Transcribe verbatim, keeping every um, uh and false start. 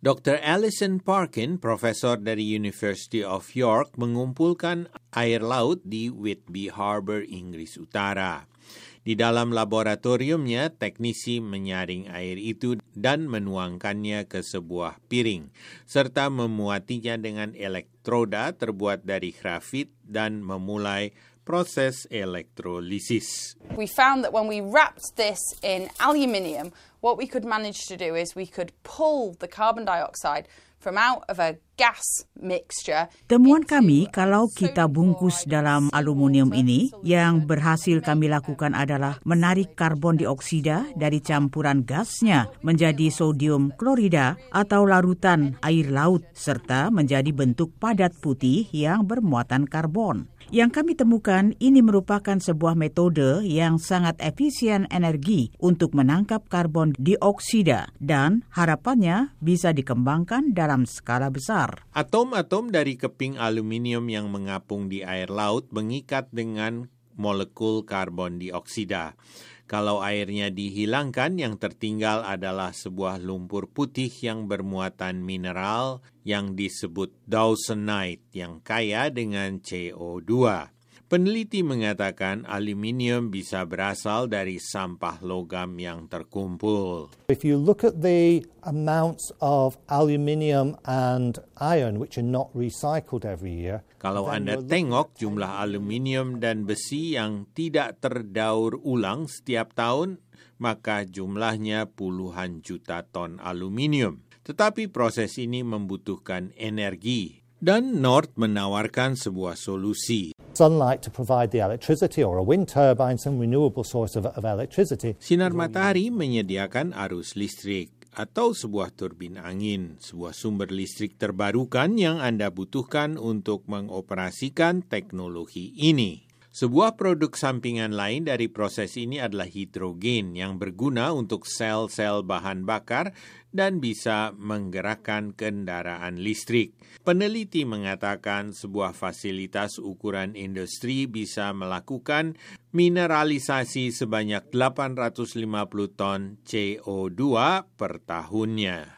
doktor Alison Parkin, profesor dari University of York, mengumpulkan air laut di Whitby Harbour, Inggris Utara. Di dalam laboratoriumnya, teknisi menyaring air itu dan menuangkannya ke sebuah piring, serta memuatinya dengan elektroda terbuat dari grafit dan memulai proses elektrolisis. We found that when we wrapped this in aluminium, what we could manage to do is we could pull the carbon dioxide from out of a gas mixture. Temuan kami kalau kita bungkus dalam aluminium ini, yang berhasil kami lakukan adalah menarik karbon dioksida dari campuran gasnya menjadi sodium klorida atau larutan air laut, serta menjadi bentuk padat putih yang bermuatan karbon. Yang kami temukan ini merupakan sebuah metode yang sangat efisien energi untuk menangkap karbon dioksida dan harapannya bisa dikembangkan dalam skala besar. Atom-atom dari keping aluminium yang mengapung di air laut mengikat dengan molekul karbon dioksida. Kalau airnya dihilangkan, yang tertinggal adalah sebuah lumpur putih yang bermuatan mineral yang disebut dawsonite yang kaya dengan C O dua. Peneliti mengatakan aluminium bisa berasal dari sampah logam yang terkumpul. If you look at the amounts of aluminium and iron which are not recycled every year. Kalau Anda tengok jumlah aluminium dan besi yang tidak terdaur ulang setiap tahun, maka jumlahnya puluhan juta ton aluminium. Tetapi proses ini membutuhkan energi, dan North menawarkan sebuah solusi. Sunlight to provide the electricity, or a wind turbine, some renewable source of, of electricity. Sinar matahari menyediakan arus listrik atau sebuah turbin angin, sebuah sumber listrik terbarukan yang Anda butuhkan untuk mengoperasikan teknologi ini. Sebuah produk sampingan lain dari proses ini adalah hidrogen yang berguna untuk sel-sel bahan bakar dan bisa menggerakkan kendaraan listrik. Peneliti mengatakan sebuah fasilitas ukuran industri bisa melakukan mineralisasi sebanyak delapan ratus lima puluh ton C O dua per tahunnya.